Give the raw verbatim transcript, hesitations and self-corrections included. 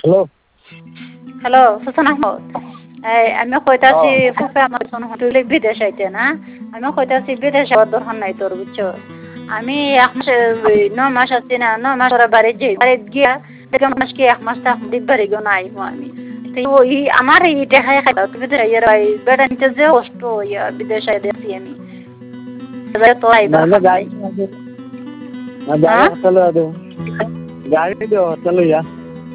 hello hello Hossain Ahmad এই আমি কইতাছি ফুফে আমার ফোন হতুলে বিদেশ আইতে না আমি কইতাছি বিদেশ যাওয়ার দরকার নাই তোর বুঝছো আমি এক মাস ন মাস আছি না ন মাস ওরা বাড়ি যাই বাড়ি গিয়া দেখে মাস কি এক মাস থাক বাড়ি গো নাই আমি ওই আমার এই দেখায় খাইতা তুমি তো ইয়ার বেড়া নিতে যে কষ্ট ইয়া বিদেশ আই দেখছি আমি তো আইবা গাড়ি চলো গাড়ি দিও চলো ইয়া